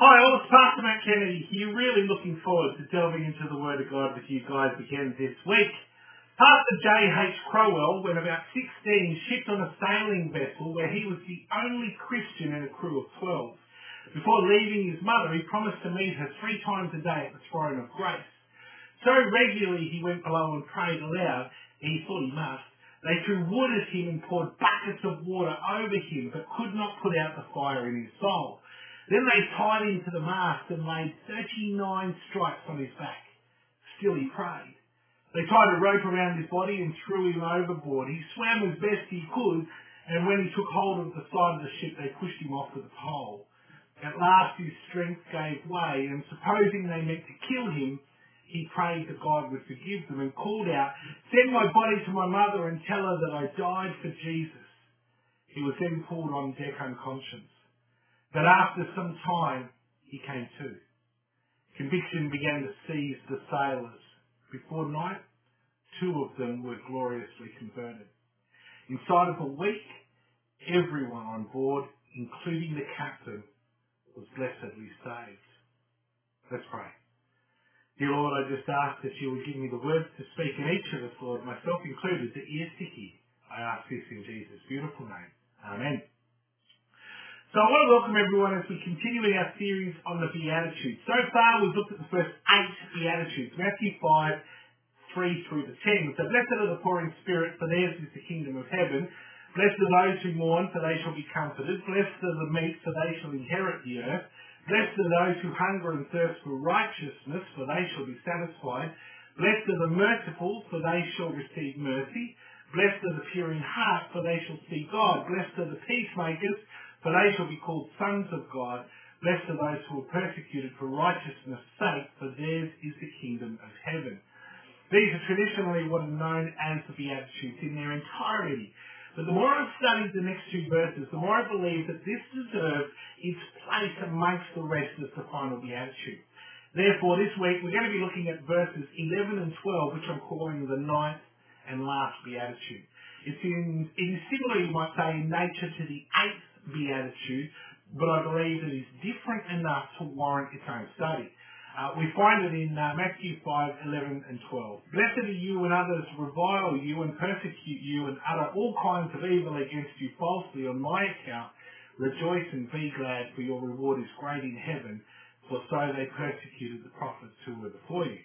Hi all, it's Pastor Matt Kennedy here, really looking forward to delving into the Word of God with you guys again this week. Pastor J.H. Crowell, when about 16, shipped on a sailing vessel where he was the only Christian in a crew of 12. Before leaving his mother, he promised to meet her 3 times a day at the throne of grace. So regularly he went below and prayed aloud, he thought he must. They threw wood at him and poured buckets of water over him, but could not put out the fire in his soul. Then they tied him to the mast and laid 39 stripes on his back. Still he prayed. They tied a rope around his body and threw him overboard. He swam as best he could, and when he took hold of the side of the ship, they pushed him off with a pole. At last his strength gave way, and supposing they meant to kill him, he prayed that God would forgive them and called out, "Send my body to my mother and tell her that I died for Jesus." He was then pulled on deck unconscious. But after some time, he came to. Conviction began to seize the sailors. Before night, 2 of them were gloriously converted. Inside of a week, everyone on board, including the captain, was blessedly saved. Let's pray. Dear Lord, I just ask that you would give me the words to speak, and each of us, Lord, myself included, the ears to hear. I ask this in Jesus' beautiful name. Amen. So I want to welcome everyone as we continue in our series on the Beatitudes. So far we've looked at the first 8 Beatitudes, Matthew 5, 3 through to 10. So blessed are the poor in spirit, for theirs is the kingdom of heaven. Blessed are those who mourn, for they shall be comforted. Blessed are the meek, for they shall inherit the earth. Blessed are those who hunger and thirst for righteousness, for they shall be satisfied. Blessed are the merciful, for they shall receive mercy. Blessed are the pure in heart, for they shall see God. Blessed are the peacemakers, for they shall be called sons of God. Blessed are those who are persecuted for righteousness' sake, for theirs is the kingdom of heaven. These are traditionally what are known as the Beatitudes in their entirety. But the more I've studied the next 2 verses, the more I believe that this deserves its place amongst the rest as the final Beatitude. Therefore, this week we're going to be looking at verses 11 and 12, which I'm calling the 9th and last Beatitude. It is similar, you might say, in nature to the 8th Beatitude, but I believe it is different enough to warrant its own study. We find it in Matthew 5, 11 and 12. Blessed are you when others revile you and persecute you and utter all kinds of evil against you falsely on my account. Rejoice and be glad, for your reward is great in heaven, for so they persecuted the prophets who were before you.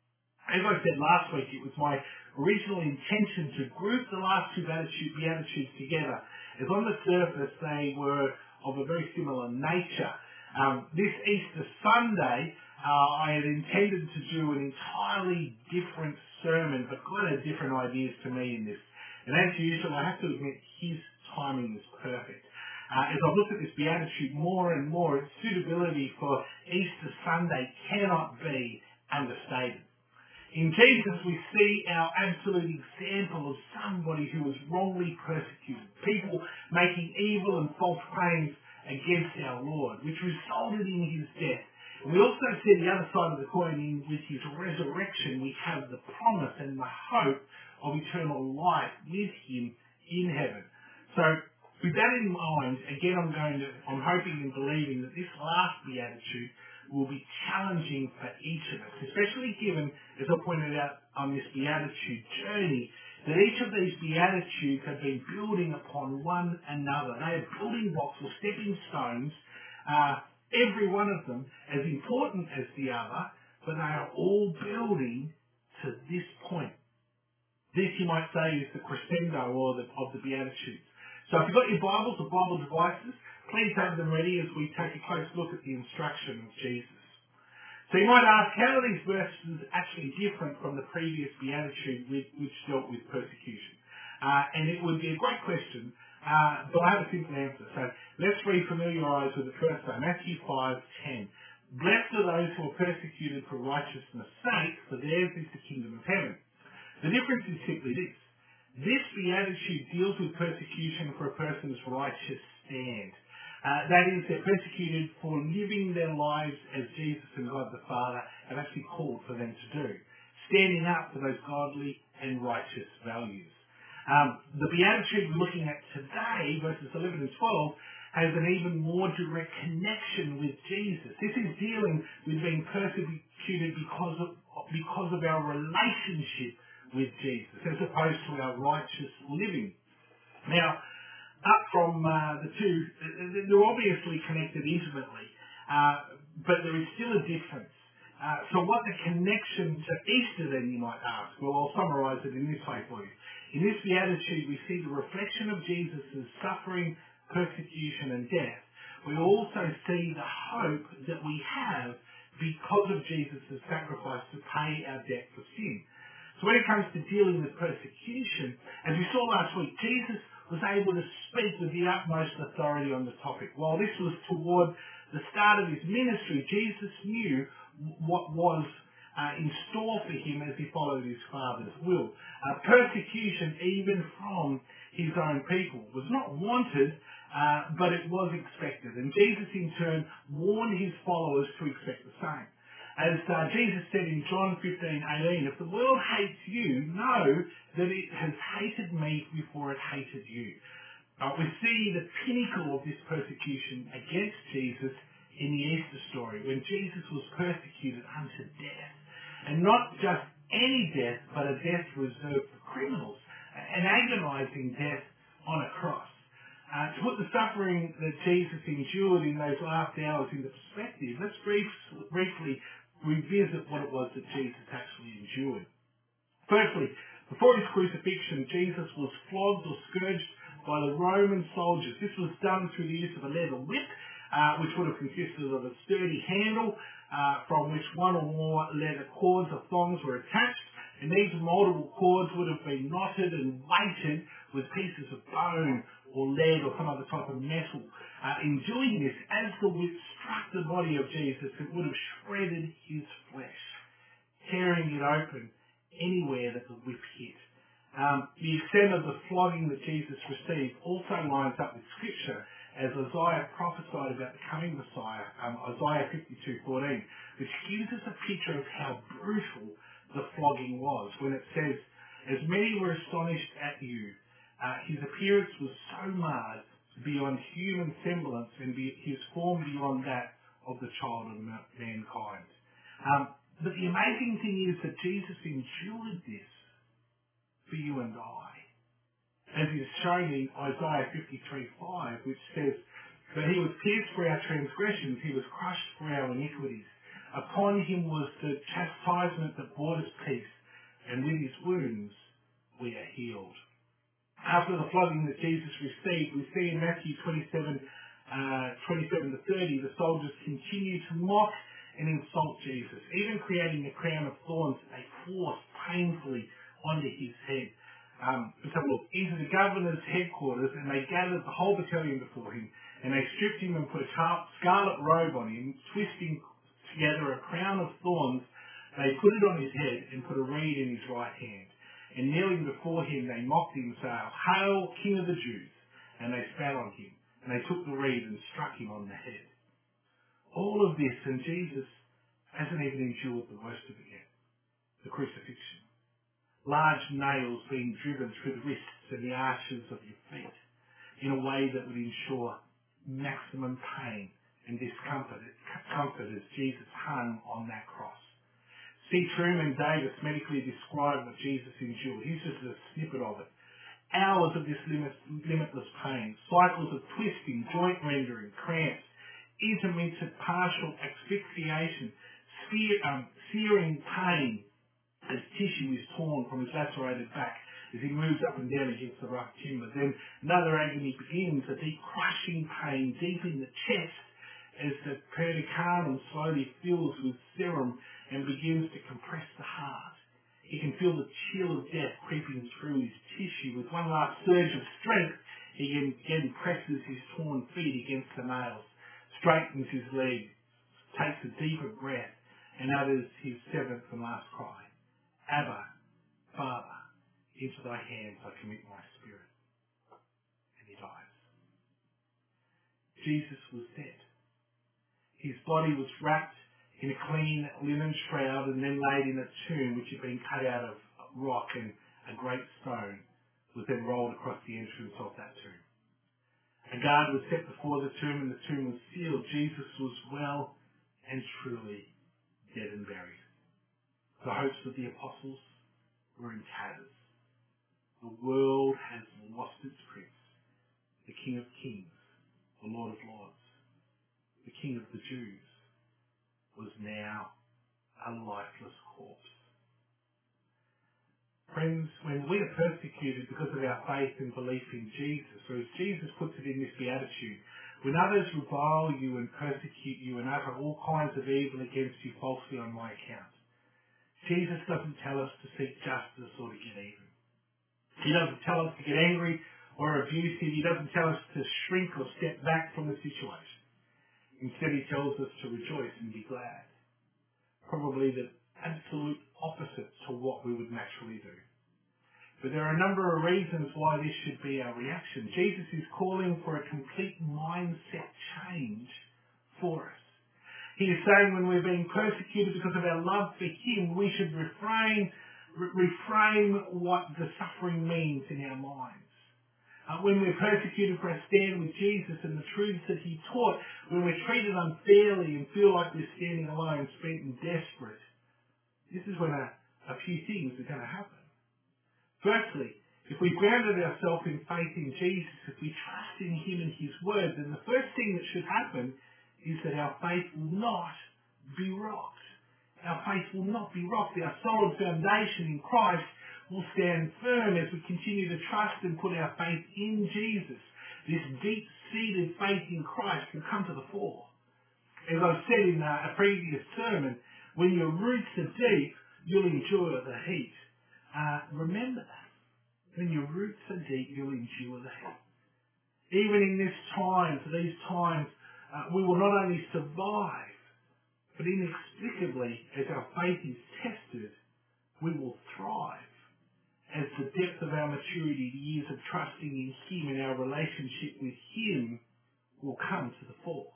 As I said last week, it was my original intention to group the last 2 Beatitudes together, as on the surface they were of a very similar nature. This Easter Sunday, I had intended to do an entirely different sermon, but quite a different ideas to me in this. And as usual, I have to admit, his timing is perfect. As I've looked at this Beatitude more and more, its suitability for Easter Sunday cannot be understated. In Jesus, we see our absolute example of somebody who was wrongly persecuted, people making evil and false claims against our Lord, which resulted in his death. And we also see the other side of the coin in with his resurrection. We have the promise and the hope of eternal life with him in heaven. So with that in mind, again, I'm hoping and believing that this last Beatitude will be challenging for each of us, especially given, as I pointed out on this Beatitude journey, that each of these Beatitudes have been building upon one another. They are building blocks or stepping stones, every one of them as important as the other, but they are all building to this point. This, you might say, is the crescendo of the Beatitudes. So if you've got your Bibles or Bible devices, please have them ready as we take a close look at the instruction of Jesus. So you might ask, how are these verses actually different from the previous Beatitude which dealt with persecution? And it would be a great question, but I have a simple answer. So let's refamiliarise with the first one, Matthew 5:10. Blessed are those who are persecuted for righteousness' sake, for theirs is the kingdom of heaven. The difference is simply this. This Beatitude deals with persecution for a person's righteous stand. That is, they're persecuted for living their lives as Jesus and God the Father have actually called for them to do, standing up for those godly and righteous values. The Beatitude we're looking at today, verses 11 and 12, has an even more direct connection with Jesus. This is dealing with being persecuted because of our relationship with Jesus, as opposed to our righteous living. Now, up from the two, they're obviously connected intimately, but there is still a difference. So what the connection to Easter then, you might ask? Well, I'll summarise it in this way for you. In this beatitude, we see the reflection of Jesus' suffering, persecution and death. We also see the hope that we have because of Jesus' sacrifice to pay our debt for sin. So when it comes to dealing with persecution, as we saw last week, Jesus was able to speak with the utmost authority on the topic. While this was toward the start of his ministry, Jesus knew what was in store for him as he followed his Father's will. Persecution, even from his own people, was not wanted, but it was expected. And Jesus, in turn, warned his followers to expect the same. As Jesus said in John 15:18, if the world hates you, know that it has hated me before it hated you. We see the pinnacle of this persecution against Jesus in the Easter story, when Jesus was persecuted unto death. And not just any death, but a death reserved for criminals, an agonizing death on a cross. To put the suffering that Jesus endured in those last hours into perspective, let's briefly revisit what it was that Jesus actually endured. Firstly, before his crucifixion, Jesus was flogged or scourged by the Roman soldiers. This was done through the use of a leather whip, which would have consisted of a sturdy handle from which one or more leather cords or thongs were attached, and these multiple cords would have been knotted and weighted with pieces of bone or lead or some other type of metal. In doing this, as the whip struck the body of Jesus, it would have shredded his flesh, tearing it open anywhere that the whip hit. The extent of the flogging that Jesus received also lines up with Scripture, as Isaiah prophesied about the coming Messiah, Isaiah 52:14, which gives us a picture of how brutal the flogging was, when it says, as many were astonished at you, his appearance was so marred beyond human semblance, and his form beyond that of the child of mankind. But the amazing thing is that Jesus endured this for you and I, as is shown in Isaiah 53:5, which says, "But he was pierced for our transgressions, he was crushed for our iniquities. Upon him was the chastisement that brought us peace, and with his wounds we are healed." After the flogging that Jesus received, we see in Matthew 27:27-30, the soldiers continue to mock and insult Jesus, even creating a crown of thorns that they forced painfully onto his head. Let's have a look. Into the governor's headquarters, and they gathered the whole battalion before him, and they stripped him and put a scarlet robe on him, twisting together a crown of thorns. They put it on his head and put a reed in his right hand. And kneeling before him, they mocked him, saying, "Hail, King of the Jews!" And they spat on him, and they took the reed and struck him on the head. All of this, and Jesus hasn't even endured the worst of it yet, the crucifixion. Large nails being driven through the wrists and the arches of your feet in a way that would ensure maximum pain and discomfort as Jesus hung on that cross. C. Truman Davis medically described what Jesus endured. Here's just a snippet of it. Hours of this limitless pain, cycles of twisting, joint rendering, cramps, intermittent partial asphyxiation, searing pain as tissue is torn from his lacerated back as he moves up and down against the rough timber. Then another agony begins, a deep crushing pain deep in the chest as the pericardium slowly fills with serum and begins to compress the heart. He can feel the chill of death creeping through his tissue. With one last surge of strength, he again presses his torn feet against the nails, straightens his legs, takes a deeper breath, and utters his seventh and last cry. "Abba, Father, into thy hands I commit my spirit." And he dies. Jesus was dead. His body was wrapped in a clean linen shroud and then laid in a tomb which had been cut out of rock, and a great stone was then rolled across the entrance of that tomb. A guard was set before the tomb, and the tomb was sealed. Jesus was well and truly dead and buried. The hopes of the apostles were in tatters. The world has lost its prince, the King of Kings, the Lord of Lords, the King of the Jews, was now a lifeless corpse. Friends, when we are persecuted because of our faith and belief in Jesus, or as Jesus puts it in this beatitude, when others revile you and persecute you and utter all kinds of evil against you falsely on my account, Jesus doesn't tell us to seek justice or to get even. He doesn't tell us to get angry or abusive. He doesn't tell us to shrink or step back from the situation. Instead, he tells us to rejoice and be glad. Probably the absolute opposite to what we would naturally do. But there are a number of reasons why this should be our reaction. Jesus is calling for a complete mindset change for us. He is saying when we're being persecuted because of our love for him, we should reframe what the suffering means in our minds. When we're persecuted for our stand with Jesus and the truths that he taught, when we're treated unfairly and feel like we're standing alone, spent and desperate, this is when a few things are going to happen. Firstly, if we grounded ourselves in faith in Jesus, if we trust in him and his word, then the first thing that should happen is that our faith will not be rocked. Our faith will not be rocked. Our solid foundation in Christ will stand firm as we continue to trust and put our faith in Jesus. This deep-seated faith in Christ will come to the fore. As I've said in a previous sermon, when your roots are deep, you'll endure the heat. Remember that. When your roots are deep, you'll endure the heat. Even in these times, we will not only survive, but inexplicably, as our faith is tested, we will thrive. As the depth of our maturity, the years of trusting in him and our relationship with him will come to the fore.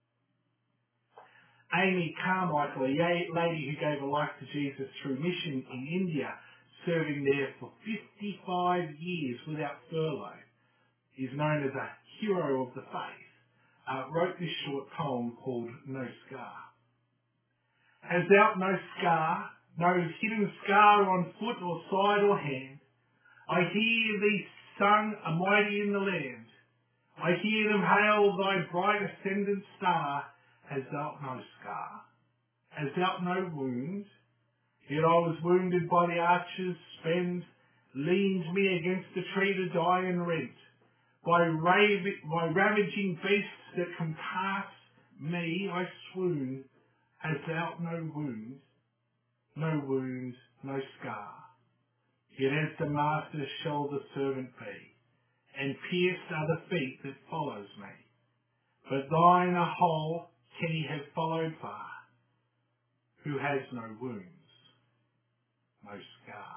Amy Carmichael, a lady who gave her life to Jesus through mission in India, serving there for 55 years without furlough, is known as a hero of the faith, wrote this short poem called No Scar. Has thou no scar, no hidden scar on foot or side or hand? I hear thee sung a mighty in the land. I hear them hail thy bright ascendant star. Hast thou no scar? Hast thou no wound? Yet I was wounded by the archer's spend, leaned me against a tree to die and rent. By ravaging beasts that compass me, I swoon. Hast thou no wound? No wound, no scar. Yet as the master shall the servant be, and pierced are the feet that follows me. But thine a whole can he have followed far, who has no wounds, no scar.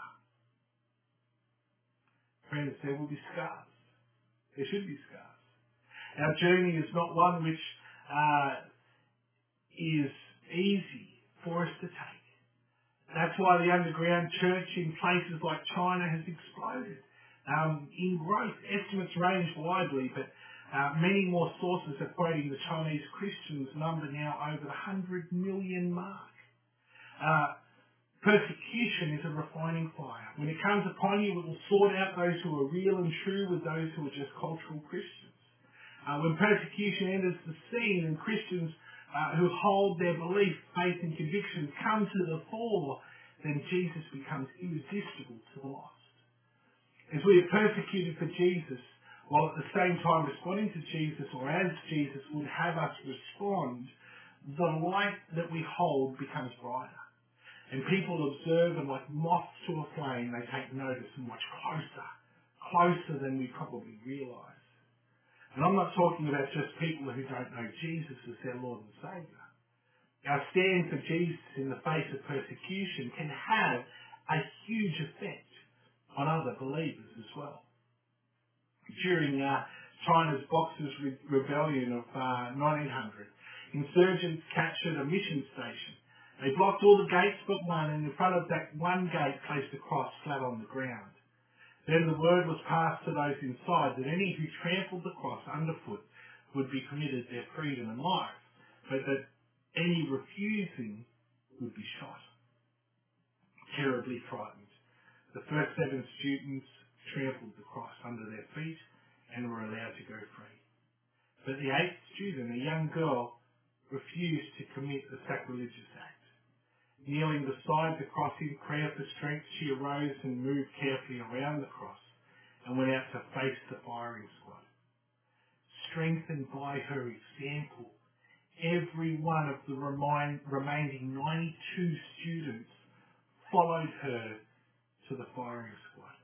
Friends, there will be scars. There should be scars. Our journey is not one which is easy for us to take. That's why the underground church in places like China has exploded in growth. Estimates range widely, but many more sources are quoting the Chinese Christians number now over the 100 million mark. Persecution is a refining fire. When it comes upon you, it will sort out those who are real and true with those who are just cultural Christians. When persecution enters the scene and Christians who hold their belief, faith and convictions come to the fore, then Jesus becomes irresistible to the lost. As we are persecuted for Jesus, while at the same time responding to Jesus, or as Jesus would have us respond, the light that we hold becomes brighter. And people observe, and like moths to a flame, they take notice and watch closer than we probably realise. And I'm not talking about just people who don't know Jesus as their Lord and Saviour. Our stand for Jesus in the face of persecution can have a huge effect on other believers as well. During China's Boxers' Rebellion of 1900, insurgents captured a mission station. They blocked all the gates but one, and in front of that one gate placed a cross flat on the ground. Then the word was passed to those inside that any who trampled the cross underfoot would be permitted their freedom and life, but that any refusing would be shot. Terribly frightened, the first 7 students trampled the cross under their feet and were allowed to go free. But the 8th student, a young girl, refused to commit the sacrilegious act. Kneeling beside the cross in prayer for strength, she arose and moved carefully around the cross and went out to face the firing squad. Strengthened by her example, every one of the remaining 92 students followed her to the firing squad.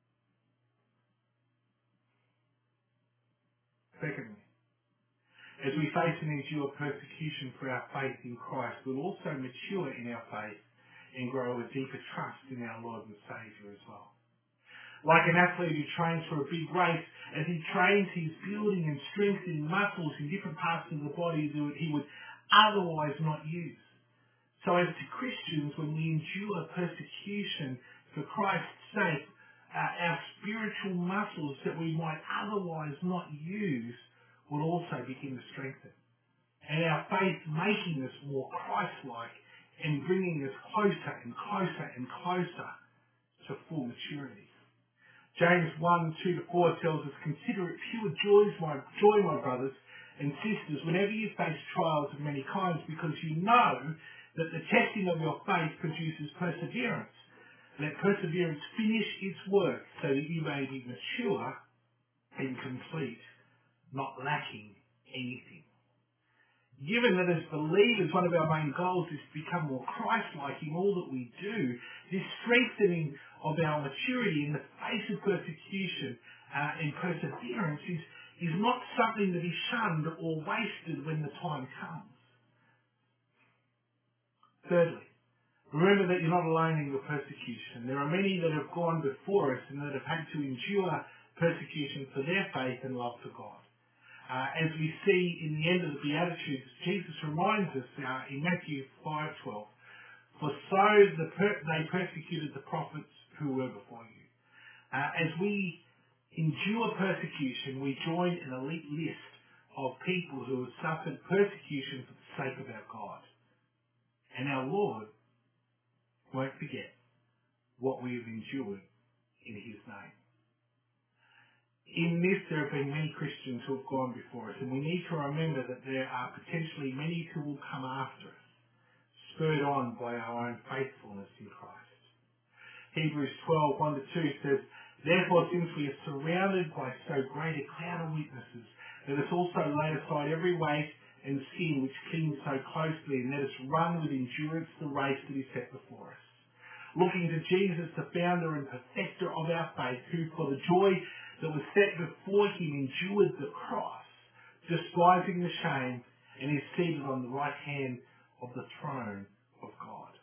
Secondly, as we face and endure persecution for our faith in Christ, we'll also mature in our faith and grow a deeper trust in our Lord and Saviour as well. Like an athlete who trains for a big race, as he trains, he's building and strengthening muscles in different parts of the body that he would otherwise not use. So as to Christians, when we endure persecution for Christ's sake, our spiritual muscles that we might otherwise not use will also begin to strengthen. And our faith making us more Christ-like and bringing us closer and closer and closer to full maturity. James 1:2-4 tells us, "Consider it pure joy, my brothers and sisters, whenever you face trials of many kinds, because you know that the testing of your faith produces perseverance. Let perseverance finish its work so that you may be mature and complete, not lacking anything." Given that as believers, one of our main goals is to become more Christ-like in all that we do, this strengthening of our maturity in the face of persecution and perseverance is not something that is shunned or wasted when the time comes. Thirdly, remember that you're not alone in your persecution. There are many that have gone before us and that have had to endure persecution for their faith and love for God. As we see in the end of the Beatitudes, Jesus reminds us in Matthew 5:12, "For so they persecuted the prophets who were before you." As we endure persecution, we join an elite list of people who have suffered persecution for the sake of our God. And our Lord won't forget what we have endured in His name. In this, there have been many Christians who have gone before us, and we need to remember that there are potentially many who will come after us, spurred on by our own faithfulness in Christ. Hebrews 12:1-2 says, "Therefore, since we are surrounded by so great a cloud of witnesses, let us also lay aside every weight and sin which clings so closely, and let us run with endurance the race that is set before us. Looking to Jesus, the founder and perfecter of our faith, who for the joy that was set before him endured the cross, despising the shame, and is seated on the right hand of the throne of God."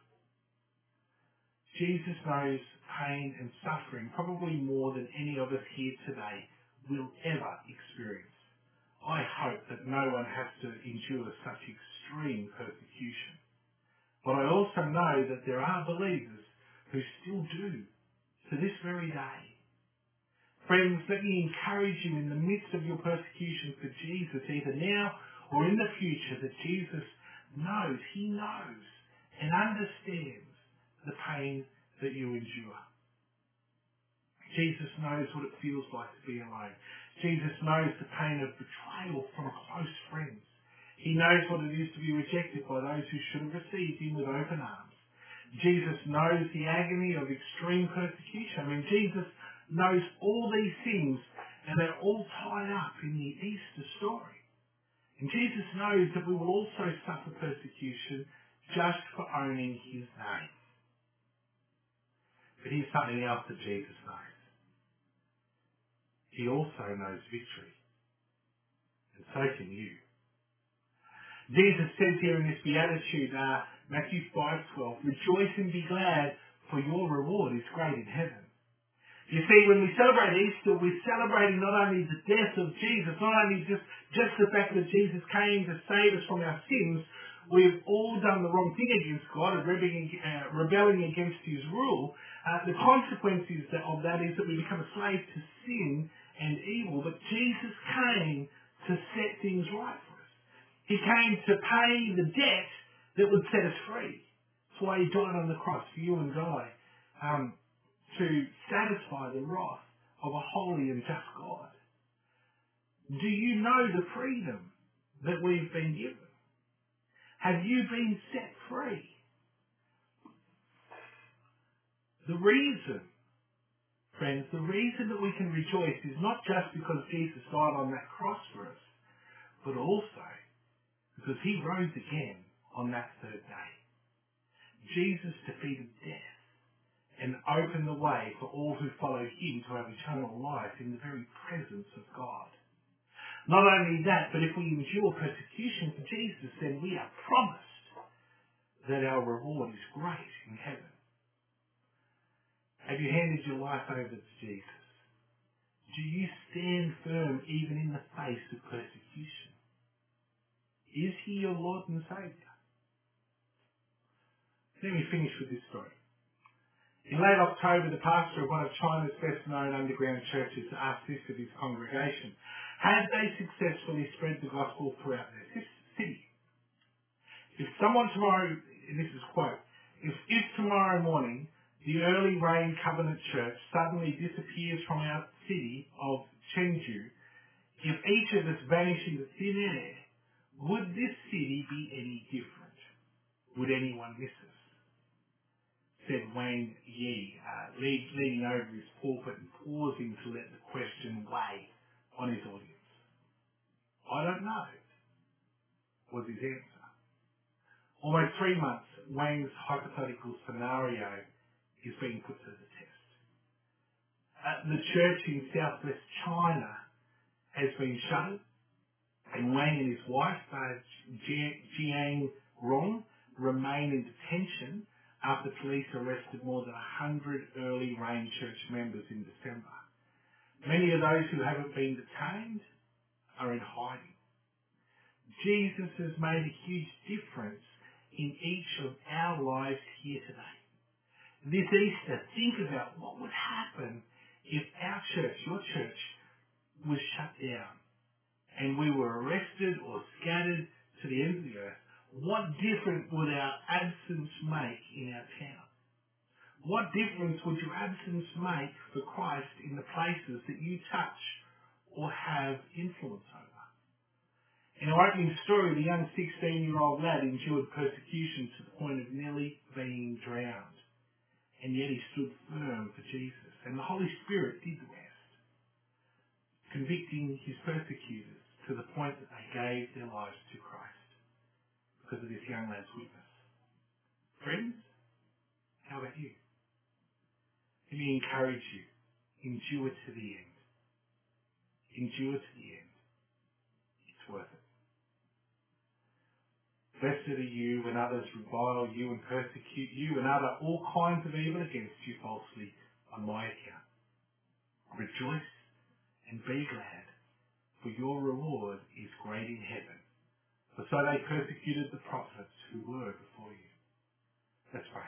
Jesus knows pain and suffering probably more than any of us here today will ever experience. I hope that no one has to endure such extreme persecution. But I also know that there are believers who still do to this very day. Friends, let me encourage you in the midst of your persecution for Jesus, either now or in the future, that Jesus knows, He knows and understands the pain that you endure. Jesus knows what it feels like to be alone. Jesus knows the pain of betrayal from close friends. He knows what it is to be rejected by those who should have received Him with open arms. Jesus knows the agony of extreme persecution. Jesus knows all these things, and they're all tied up in the Easter story. And Jesus knows that we will also suffer persecution just for owning His name. But here's something else that Jesus knows. He also knows victory. And so can you. Jesus says here in this Beatitude, Matthew 5:12, "Rejoice and be glad, for your reward is great in heaven." You see, when we celebrate Easter, we're celebrating not only the death of Jesus, not only just the fact that Jesus came to save us from our sins. We've all done the wrong thing against God, rebelling against His rule. The consequences of that is that we become a slave to sin and evil, but Jesus came to set things right for us. He came to pay the debt that would set us free. That's why he died on the cross for you and I, to satisfy the wrath of a holy and just God. Do you know the freedom that we've been given? Have you been set free? The reason, friends, the reason that we can rejoice is not just because Jesus died on that cross for us, but also because he rose again on that third day. Jesus defeated death and opened the way for all who follow him to have eternal life in the very presence of God. Not only that, but if we endure persecution for Jesus, then we are promised that our reward is great in heaven. Have you handed your life over to Jesus? Do you stand firm even in the face of persecution? Is he your Lord and Saviour? Let me finish with this story. In late October, the pastor of one of China's best-known underground churches asked this of his congregation: had they successfully spread the gospel throughout their city? If someone tomorrow, and this is a quote, if tomorrow morning the early rain covenant church suddenly disappears from our city of Chengdu, if each of us vanish into thin air, would this city be any different? Would anyone miss us? Said Wang Yi, leaning over his pulpit and pausing to let the question weigh on his audience. I don't know, was his answer. Almost 3 months, Wang's hypothetical scenario is being put to the test. The church in southwest China has been shuttered, and Wang and his wife, Jiang Rong, remain in detention after police arrested more than 100 early rain church members in December. Many of those who haven't been detained are in hiding. Jesus has made a huge difference in each of our lives here today. This Easter, think about what would happen if our church, your church, was shut down and we were arrested or scattered to the ends of the earth. What difference would our absence make in our town? What difference would your absence make for Christ in the places that you touch or have influence over? In our opening story, the young 16-year-old lad endured persecution to the point of nearly being drowned. And yet he stood firm for Jesus. And the Holy Spirit did the rest, convicting his persecutors to the point that they gave their lives to Christ because of this young lad's witness. Friends, how about you? Let me encourage you. Endure to the end. Endure to the end. It's worth it. Blessed are you when others revile you and persecute you and utter all kinds of evil against you falsely on my account. Rejoice and be glad, for your reward is great in heaven. For so they persecuted the prophets who were before you. Let's pray.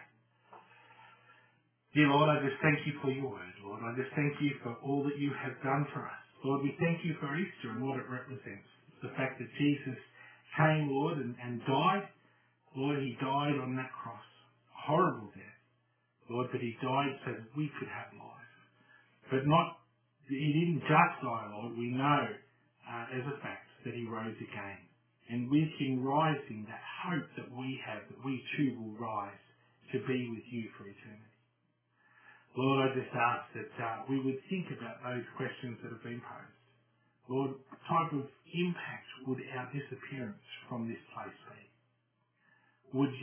Dear Lord, I just thank you for your word, Lord. I just thank you for all that you have done for us. Lord, we thank you for Easter and what it represents. The fact that Jesus came, Lord, and died. Lord, he died on that cross. Horrible death. Lord, but he died so that we could have life. But he didn't just die, Lord. We know as a fact that he rose again. And with him rising, that hope that we have, that we too will rise to be with you for eternity. Lord, I just ask that we would think about those questions that have been posed. Lord, what type of impact would our disappearance from this place be? Would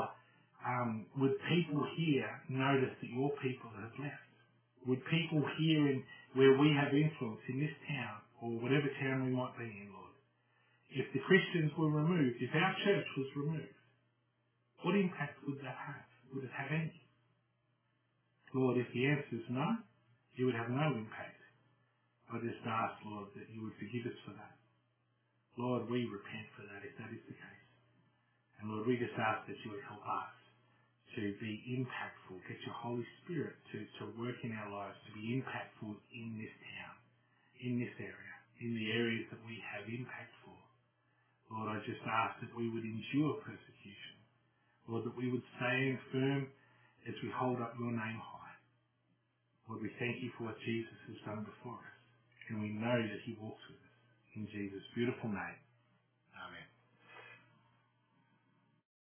people here notice that your people have left? Would people here where we have influence in this town or whatever town we might be in, Lord, if the Christians were removed, if our church was removed, what impact would that have? Would it have any? Lord, if the answer is no, it would have no impact. I just ask, Lord, that you would forgive us for that. Lord, we repent for that if that is the case. And Lord, we just ask that you would help us to be impactful. Get your Holy Spirit to work in our lives, to be impactful in this town, in this area, in the areas that we have impact for. Lord, I just ask that we would endure persecution. Lord, that we would stand firm as we hold up your name high. Lord, we thank you for what Jesus has done before us, and we know that he walks with us. In Jesus' beautiful name.